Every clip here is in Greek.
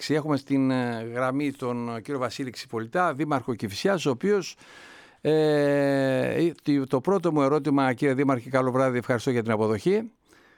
εντάξει, έχουμε στην γραμμή τον κύριο Βασίλη Ξυπολιτά, δήμαρχο Κηφισιάς, ο οποίος το πρώτο μου ερώτημα, κύριε Δήμαρχε, καλό βράδυ, ευχαριστώ για την αποδοχή.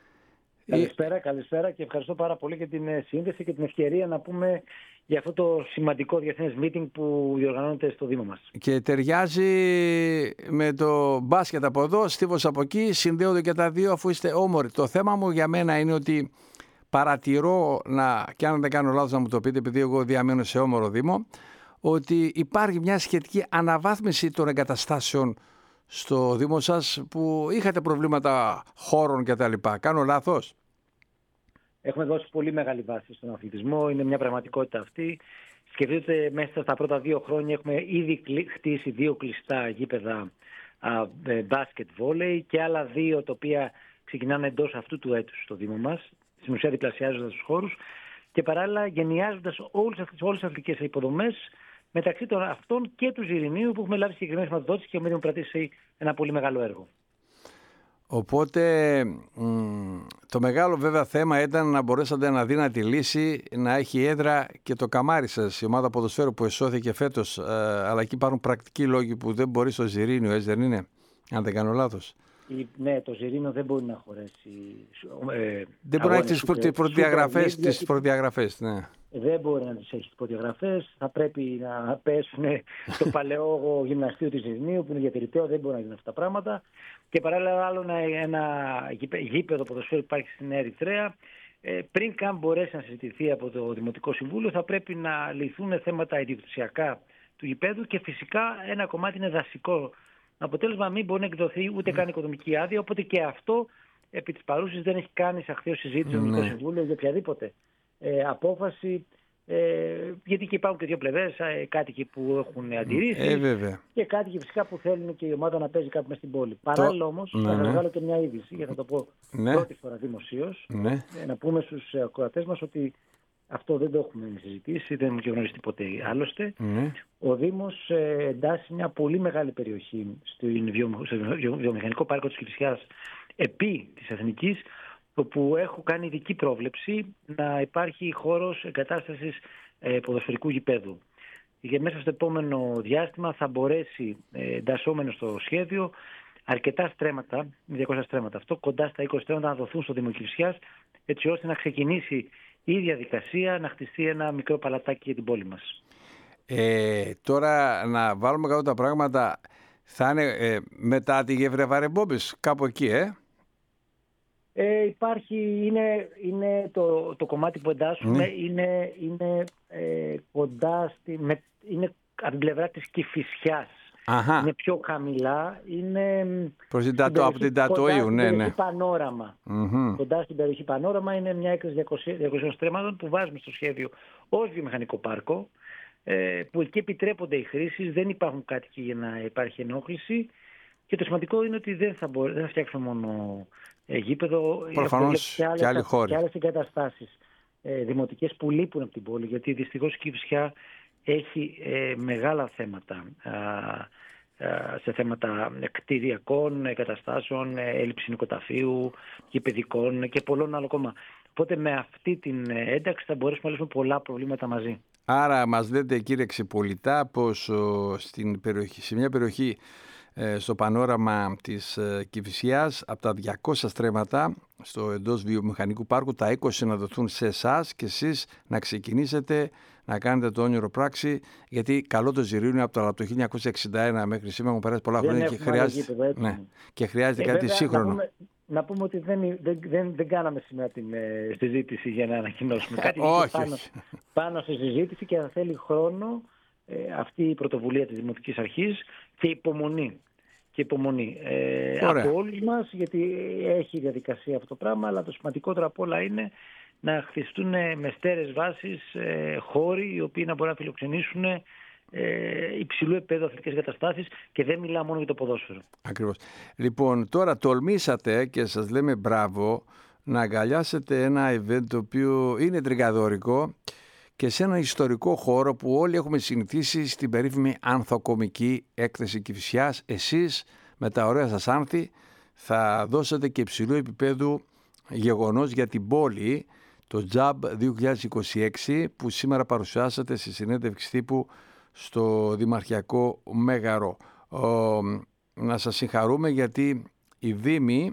Καλησπέρα και ευχαριστώ πάρα πολύ για την σύνδεση και την ευκαιρία να πούμε για αυτό το σημαντικό διεθνές meeting που διοργανώνεται στο Δήμο μας. Και ταιριάζει με το μπάσκετ από εδώ, στίβος από εκεί, συνδέονται και τα δύο αφού είστε όμοροι. Το θέμα μου για μένα είναι ότι παρατηρώ, και αν δεν κάνω λάθος να μου το πείτε, επειδή εγώ διαμένω σε όμορο Δήμο, ότι υπάρχει μια σχετική αναβάθμιση των εγκαταστάσεων στο Δήμο σας που είχατε προβλήματα χώρων κτλ. Κάνω λάθος? Έχουμε δώσει πολύ μεγάλη βάση στον αθλητισμό, είναι μια πραγματικότητα αυτή. Σκεφτείτε, μέσα στα πρώτα 2 χρόνια έχουμε ήδη χτίσει 2 κλειστά γήπεδα μπάσκετ βόλεϊ και άλλα 2 τα οποία ξεκινάνε εντός αυτού του έτους στο Δήμο μας, στην ουσία διπλασιάζοντας τους χώρους και παράλληλα γενιάζοντας όλες τις αθλητικές υποδομές, μεταξύ των αυτών και του Ζιρηνίου που έχουμε λάβει συγκεκριμένη χρηματοδότηση και έχουμε κρατήσει ένα πολύ μεγάλο έργο. Οπότε το μεγάλο βέβαια θέμα ήταν να μπορέσατε να δίνετε λύση, να έχει έδρα και το καμάρι σας, η ομάδα ποδοσφαίρου που εσώθηκε φέτος, αλλά εκεί υπάρχουν πρακτικοί λόγοι που δεν μπορεί στο Ζιρήνιο, έτσι δεν είναι, αν δεν κάνω λάθος? Ναι, το Ζιρήνιο δεν μπορεί να χωρέσει. Δεν μπορεί να έχει τις προδιαγραφές. Ναι. Δεν μπορεί να τις έχει τις προδιαγραφές. Θα πρέπει να πέσουν στο παλαιό γυμναστήριο του Ζιρηνίου που είναι διατηρηταίο. Δεν μπορεί να γίνουν αυτά τα πράγματα. Και παράλληλα, άλλο ένα γήπεδο ποδοσφαίρου που υπάρχει στην Ερυθρέα. Πριν καν μπορέσει να συζητηθεί από το Δημοτικό Συμβούλιο, θα πρέπει να λυθούν θέματα ιδιοκτησιακά του γηπέδου και φυσικά ένα κομμάτι είναι δασικό. Αποτέλεσμα, μην μπορεί να εκδοθεί ούτε καν οικονομική άδεια. Οπότε και αυτό επί της παρούσης δεν έχει καν εισαχθεί ως συζήτηση στο Δημοτικό Συμβούλιο για οποιαδήποτε απόφαση. Γιατί και υπάρχουν και 2 πλευρές, κάτοικοι που έχουν αντιρρήσεις και κάτοικοι φυσικά που θέλουν και η ομάδα να παίζει κάπου μέσα στην πόλη. Παράλληλα όμως, θα σας βγάλω και μια είδηση, για να το πω πρώτη φορά δημοσίως, να πούμε στους ακροατές μας ότι αυτό δεν το έχουμε συζητήσει, δεν έχουμε και γνωρίσει τίποτε άλλωστε. Ο Δήμος εντάσσει μια πολύ μεγάλη περιοχή στο βιομηχανικό πάρκο της Κηφισιάς επί της Εθνικής, όπου έχω κάνει ειδική πρόβλεψη να υπάρχει χώρος εγκατάστασης ποδοσφαιρικού γηπέδου. Και μέσα στο επόμενο διάστημα θα μπορέσει, εντασσόμενο στο σχέδιο, αρκετά στρέμματα, 200 στρέμματα αυτό, κοντά στα 20 στρέμματα να δοθούν στο Δήμο Κηφισιάς, έτσι ώστε να ξεκινήσει η διαδικασία να χτιστεί ένα μικρό παλατάκι για την πόλη μας. Τώρα να βάλουμε κάτω τα πράγματα, θα είναι μετά τη Γευρεβαρεμπόμπης, κάπου εκεί, Υπάρχει, είναι το κομμάτι που εντάσσουμε, είναι κοντά είναι από την πλευρά της Κηφισιάς. Είναι πιο χαμηλά, είναι από την Τατοίου, ναι. Πανόραμα. Κοντά στην περιοχή Πανόραμα είναι μια έκθεση 200 στρέμματων που βάζουμε στο σχέδιο ως βιομηχανικό πάρκο, που εκεί επιτρέπονται οι χρήσεις, δεν υπάρχουν κάτοικοι για να υπάρχει ενόχληση και το σημαντικό είναι ότι δεν θα φτιάξουμε μόνο γήπεδο, προφανώς και άλλες εγκαταστάσεις δημοτικές που λείπουν από την πόλη, γιατί δυστυχώς η Κηφισιά έχει μεγάλα θέματα σε θέματα κτηριακών εγκαταστάσεων, έλλειψη νοικοταφείου, γηπεδικών και πολλών άλλων ακόμα. Οπότε με αυτή την ένταξη θα μπορέσουμε να λύσουμε πολλά προβλήματα μαζί. Άρα μας λέτε, κύριε Ξυπολιτά, πως σε μια περιοχή στο πανόραμα της Κηφισιάς, από τα 200 στρέμματα στο εντός βιομηχανικού πάρκου, τα 20 να δοθούν σε εσάς και εσείς να ξεκινήσετε να κάνετε το όνειρο πράξη, γιατί καλό το Ζιρήνιο από το 1961 μέχρι σήμερα έχουν περάσει πολλά χρόνια και χρειάζεται κάτι σύγχρονο. Να πούμε ότι δεν κάναμε σήμερα την συζήτηση για να ανακοινώσουμε κάτι. Πάνω στη συζήτηση και θα θέλει χρόνο αυτή η πρωτοβουλία της Δημοτικής Αρχής και υπομονή. Από όλους μας, γιατί έχει διαδικασία αυτό το πράγμα, αλλά το σημαντικότερο απ' όλα είναι να χτιστούν με στέρεες βάσεις χώροι οι οποίοι να μπορούν να φιλοξενήσουν υψηλού επίπεδου αθλητικές εγκαταστάσεις και δεν μιλάω μόνο για το ποδόσφαιρο. Ακριβώς. Λοιπόν, τώρα τολμήσατε και σας λέμε μπράβο να αγκαλιάσετε ένα event το οποίο είναι τριγαδορικό και σε ένα ιστορικό χώρο που όλοι έχουμε συνηθίσει στην περίφημη ανθοκομική έκθεση Κηφισιάς. Εσείς με τα ωραία σας άνθη θα δώσετε και υψηλού επίπεδου γεγονός για την πόλη, το JAB 2026 που σήμερα παρουσιάσατε στη συνέντευξη τύπου στο Δημαρχιακό Μέγαρο. Να σας συγχαρούμε γιατί οι Δήμοι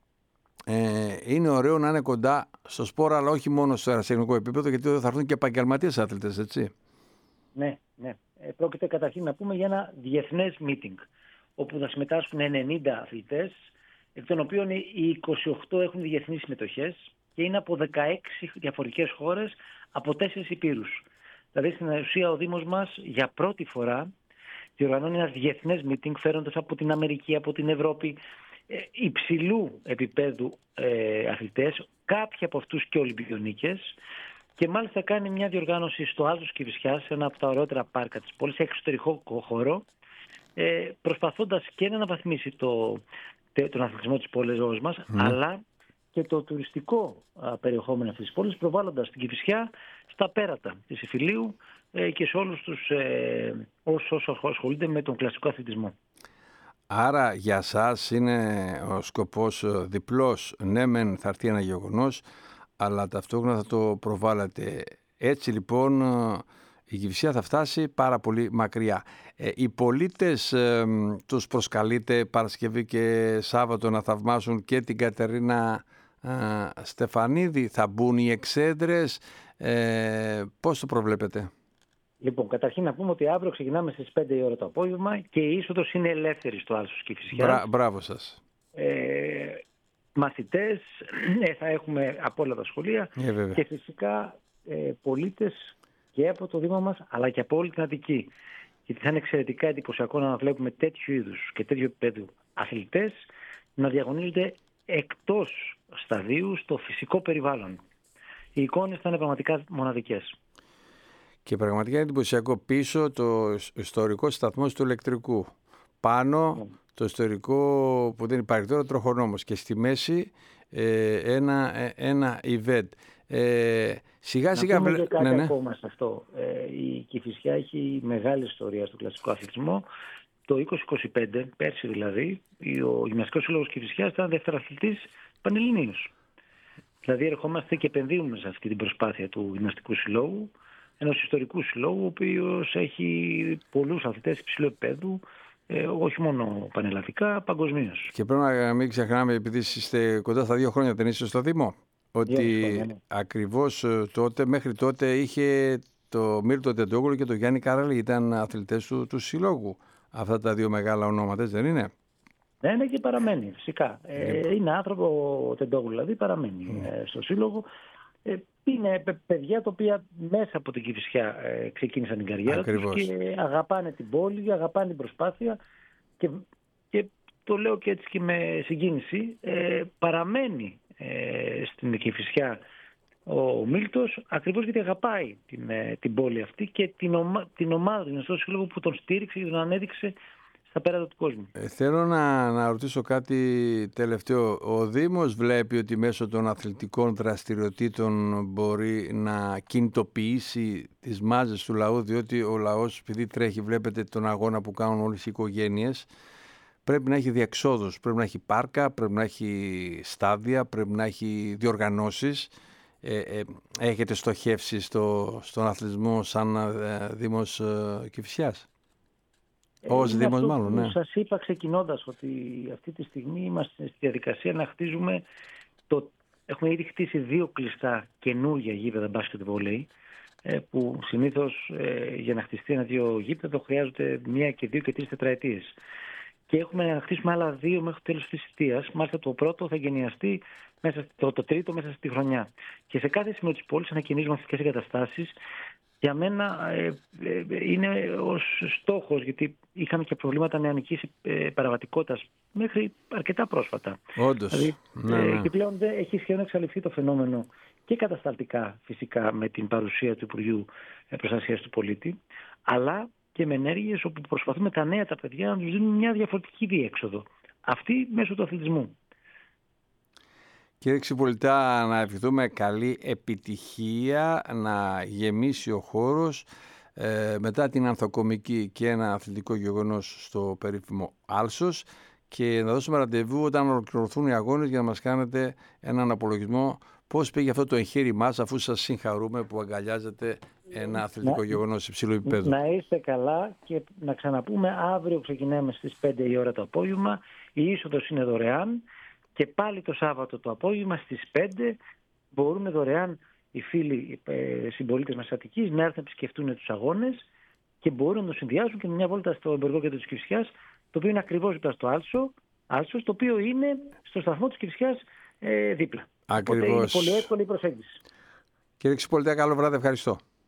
είναι ωραίο να είναι κοντά στο σπόρο, αλλά όχι μόνο στο αεραστεχνικό επίπεδο, γιατί θα έρθουν και επαγγελματίες άθλητες, έτσι. Ναι. Πρόκειται καταρχήν να πούμε για ένα διεθνές meeting, όπου θα συμμετάσχουν 90 αθλητές, εκ των οποίων οι 28 έχουν διεθνείς συμμετοχές και είναι από 16 διαφορετικές χώρες, από 4 υπήρους. Δηλαδή στην ουσία ο Δήμος μας για πρώτη φορά διοργανώνει ένα διεθνές meeting, φέροντας από την Αμερική, από την Ευρώπη, υψηλού επίπεδου αθλητές, κάποιοι από αυτούς και Ολυμπιονίκες, και μάλιστα κάνει μια διοργάνωση στο Άλσος Κηφισιάς, ένα από τα ωραιότερα πάρκα της πόλης, σε εξωτερικό χώρο, προσπαθώντας και να αναβαθμίσει τον αθλητισμό της πόλης μας, αλλά και το τουριστικό περιεχόμενο αυτής της πόλης, προβάλλοντας την Κηφισιά στα πέρατα της Ιφιλίου και σε όλους όσους ασχολούνται με τον κλασικό αθλητισμό. Άρα για σας είναι ο σκοπός διπλός. Ναι, μεν θα έρθει ένα γεγονός, αλλά ταυτόχρονα θα το προβάλλετε. Έτσι λοιπόν η Κηφισιά θα φτάσει πάρα πολύ μακριά. Οι πολίτες τους προσκαλείτε Παρασκευή και Σάββατο να θαυμάσουν και την Κατερίνα Στεφανίδη? Θα μπουν οι εξέδρες? Πώς το προβλέπετε? Λοιπόν, καταρχήν να πούμε ότι αύριο ξεκινάμε στις 5 η ώρα το απόγευμα και η είσοδος είναι ελεύθερη στο Άλσος Κηφισιάς. Μπράβο σας. Μαθητές, θα έχουμε από όλα τα σχολεία και φυσικά πολίτες και από το Δήμο μας, αλλά και από όλη την Αττική. Γιατί θα είναι εξαιρετικά εντυπωσιακό να βλέπουμε τέτοιου είδους και τέτοιου επίπεδου αθλητές να διαγωνίζονται εκτός σταδίου στο φυσικό περιβάλλον. Οι εικόνες θα είναι πραγματικά μοναδικές. Και πραγματικά είναι εντυπωσιακό. Πίσω το ιστορικό σταθμό του ηλεκτρικού. Πάνω το ιστορικό που δεν υπάρχει τώρα, τροχονόμος. Και στη μέση ένα event. Σιγά σιγά... Να πούμε και κάτι ακόμα σε αυτό. Η Κηφισιά έχει μεγάλη ιστορία στο κλασικό αθλητισμό. Το 2025, πέρσι δηλαδή, ο Γυμναστικός Σύλλογος Κηφισιάς ήταν δευτεραθλητής πανελληνίος. Δηλαδή ερχόμαστε και επενδύουμε σε αυτή την προσπάθεια του Γυμναστικού Συλλόγου, ενός ιστορικού συλλόγου, ο οποίος έχει πολλούς αθλητές υψηλού επίπεδου, όχι μόνο πανελλαδικά, παγκοσμίως. Και πρέπει να μην ξεχνάμε, επειδή είστε κοντά στα 2 χρόνια, δεν είστε στο Δήμο, ότι ακριβώς τότε, μέχρι τότε είχε το Μύρτο Τεντόγλου και το Γιάννη Καράλη, ήταν αθλητές του συλλόγου. Αυτά τα 2 μεγάλα ονόματα, δεν είναι? Ναι, και παραμένει φυσικά. Είναι άνθρωπο ο Τεντόγλου, δηλαδή παραμένει στο σύλλογο. Είναι παιδιά τα οποία μέσα από την Κηφισιά ξεκίνησαν την καριέρα τους και αγαπάνε την πόλη, αγαπάνε την προσπάθεια και το λέω και έτσι και με συγκίνηση, παραμένει στην Κηφισιά ο Μίλτος ακριβώς γιατί αγαπάει την πόλη αυτή και την ομάδα, την Αστρό Σύλλογο που τον στήριξε και τον ανέδειξε στα πέρατα του κόσμου. Θέλω να ρωτήσω κάτι τελευταίο. Ο Δήμος βλέπει ότι μέσω των αθλητικών δραστηριοτήτων μπορεί να κινητοποιήσει τις μάζες του λαού, διότι ο λαός, επειδή τρέχει, βλέπετε τον αγώνα που κάνουν όλες οι οικογένειες, πρέπει να έχει διεξόδους, πρέπει να έχει πάρκα, πρέπει να έχει στάδια, πρέπει να έχει διοργανώσεις. Έχετε στοχεύσει στον αθλητισμό σαν Δήμος Κηφισιάς? Ως Δήμος μάλλον, ναι. Σας είπα ξεκινώντας ότι αυτή τη στιγμή είμαστε στη διαδικασία να χτίζουμε έχουμε ήδη χτίσει 2 κλειστά καινούργια γήπεδα μπάσκετ βόλεϊ, που συνήθως για να χτιστεί ένα 2 γήπεδο χρειάζονται 1 και 2 και 3 τετραετίες. Και έχουμε να χτίσουμε άλλα 2 μέχρι το τέλος της θητείας. Μάλιστα το πρώτο θα εγκαινιαστεί το τρίτο μέσα στη χρονιά. Και σε κάθε σημείο της πόλης ανακαινίζουμε αυτές τις εγκαταστάσεις. Για μένα είναι ως στόχος, γιατί είχαμε και προβλήματα νεανικής παραβατικότητας μέχρι αρκετά πρόσφατα. Όντως. Δηλαδή, ναι. Και πλέον έχει σχεδόν εξαλειφθεί το φαινόμενο και κατασταλτικά φυσικά με την παρουσία του Υπουργείου Προστασίας του Πολίτη, αλλά και με ενέργειες όπου προσπαθούμε τα νέα τα παιδιά να τους δίνουν μια διαφορετική διέξοδο. Αυτή μέσω του αθλητισμού. Κύριε Ξυπολιτά, να ευχηθούμε καλή επιτυχία, να γεμίσει ο χώρος μετά την ανθοκομική και ένα αθλητικό γεγονός στο περίφημο Άλσος, και να δώσουμε ραντεβού όταν ολοκληρωθούν οι αγώνες για να μας κάνετε έναν απολογισμό πώς πήγε αυτό το εγχείρημά σας, αφού σας συγχαρούμε που αγκαλιάζετε ένα αθλητικό γεγονός υψηλού επίπεδου? Να είστε καλά και να ξαναπούμε. Αύριο ξεκινάμε στις 5 η ώρα το απόγευμα. Η είσοδος είναι δωρεάν και πάλι το Σάββατο το απόγευμα στις 5 μπορούν δωρεάν οι φίλοι συμπολίτες μας Αττικής να έρθουν να επισκεφτούν τους αγώνες και μπορούν να το συνδυάσουν και με μια βόλτα στο εμπορικό κέντρο της Κηφισιάς, το οποίο είναι ακριβώς δίπλα στο Άλσος, το οποίο είναι στο σταθμό της Κηφισιάς δίπλα. Ακριβώς. Οπότε είναι πολύ εύκολη η προσέγγιση. Κύριε Ξυπολιτέα, καλό βράδυ, ευχαριστώ.